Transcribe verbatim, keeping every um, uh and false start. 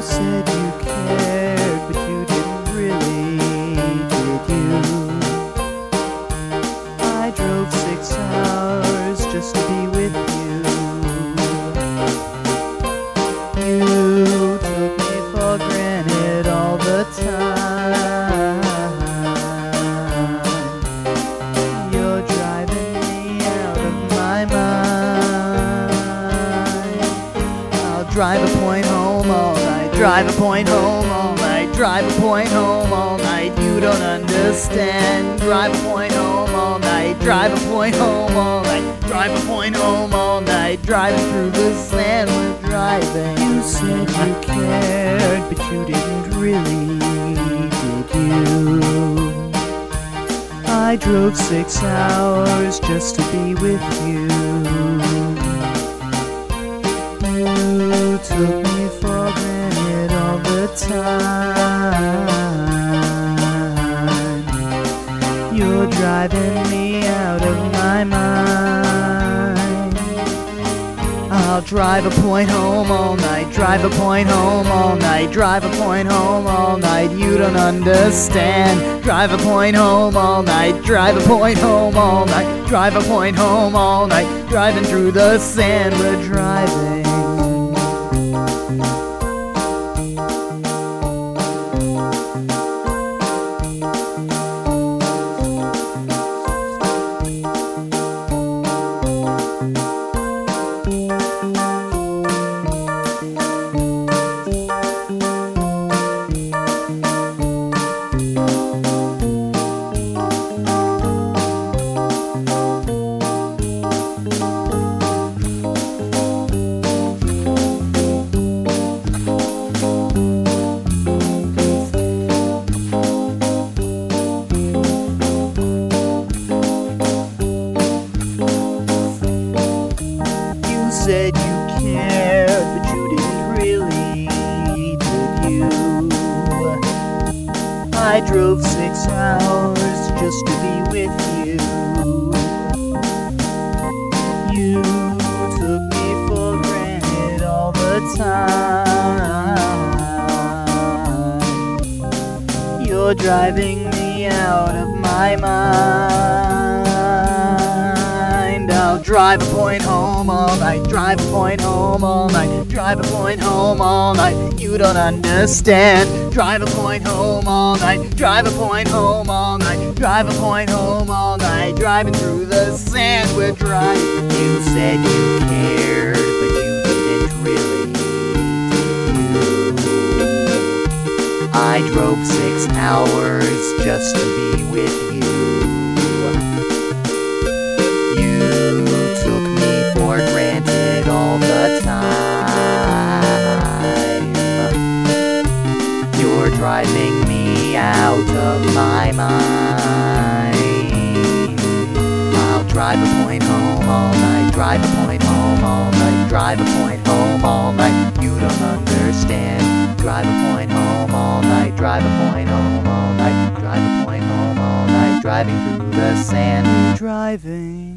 said you cared, but you didn't really, did you? I drove six hours just to be with you. You took me for granted all the time. You're driving me out of my mind. I'll drive a point home all night, drive a point home all night, drive a point home all night. You don't understand. Drive a point home all night, drive a point home all night, drive a point home all night. Driving through the sand, we're driving. You said you cared, but you didn't really, did you? I drove six hours just to be with you. You took me for granted all the time. You're driving me out of my mind. I'll drive a point home all night, drive a point home all night, drive a point home all night. You don't understand. Drive a point home all night, drive a point home all night, drive a point home all night. Driving through the sand, we're driving. Said you cared, but you didn't really, did you? I drove six hours just to be with you. You took me for granted all the time. You're driving me out of my mind. I'll drive a point home all night, drive a point home all night, drive a point home all night. You don't understand. Drive a point home all night, drive a point home all night, drive a point home all night. Driving through the sand, we're driving. You said you cared, but you didn't really, did you? I drove six hours just to be with you. All the time. You're driving me out of my mind. I'll drive a point home all night, drive a point home all night, drive a point home all night. You don't understand. Drive a point home all night, drive a point home all night, drive a point home all night. Driving through the sand, driving.